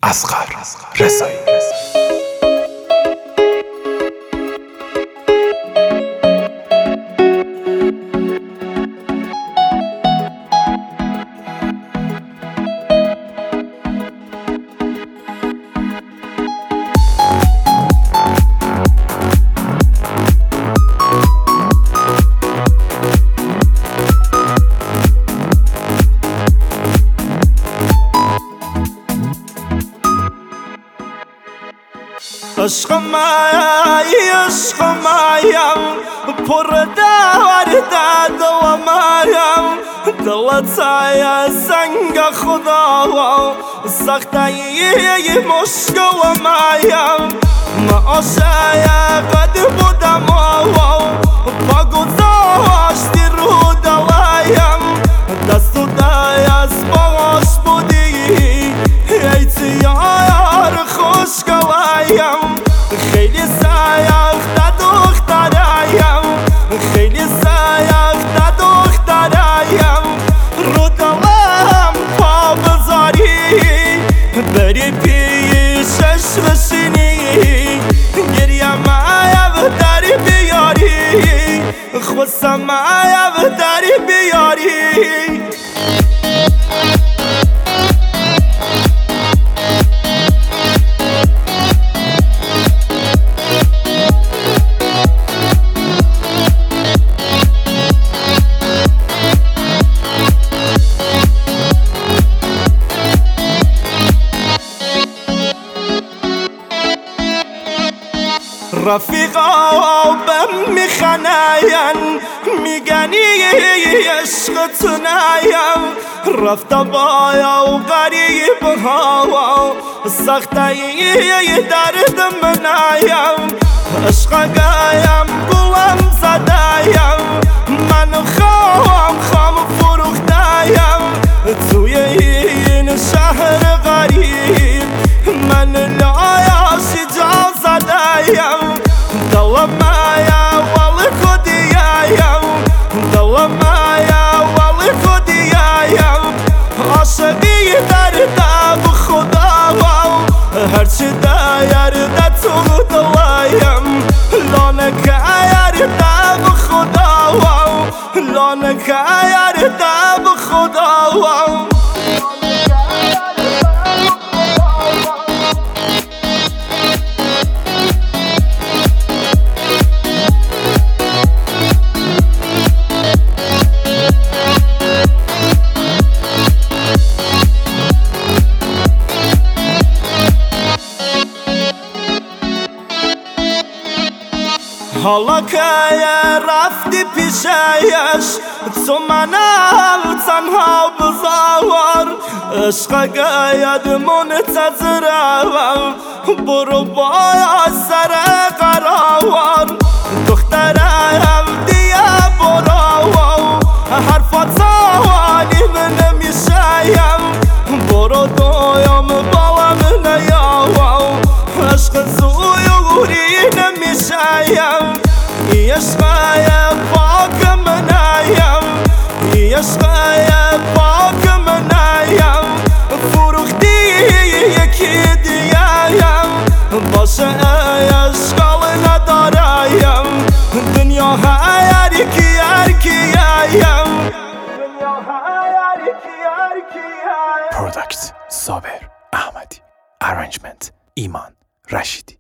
اصغر رضایی. عشق مایم پر دار داد و مایم دلتای سنگ خدا و سختایی مشک و مایم معاشای قد بودم و با گذاشتی رو دوایم دست و دست باش بودی ای تیار خوشگوایم خیلی سیخته دخترایم خیلی سیخته دخترایم رو دلم پا بذاری بری پیشش بشینی گریه مایم داری بیاری خوستم مایم داری بیاری رفیقا بهم میخناین میگنی عشق تو نیم رفته بایا و غریب ها سختایی درد منایم عشق گایم گلم زدایم من خام فروختایم توی این شهر غریب من لایاشی جا زدایم دلم مایا والی خودیایم دلم مایا والی خودیایم عاشقی درد خدا هرچی دایر تو دلایم لانک درد خدا لانک درد خدا حالا که رفتی پیشش تو منم تنها بذار عشق گاید منتظرم برو بایا سر قرار دخترم دیگه برو حرفات حالیم نمیشیم برو دویم بالم نیاو عشق زویوری نمیشیم عشقای پاک منایم عشقای پاک منایم فروختی یکی دیایم باشه اشکال ندارایم دنیا هر کیایم پروداکت صابر احمدی، ارنجمنت ایمان رشیدی.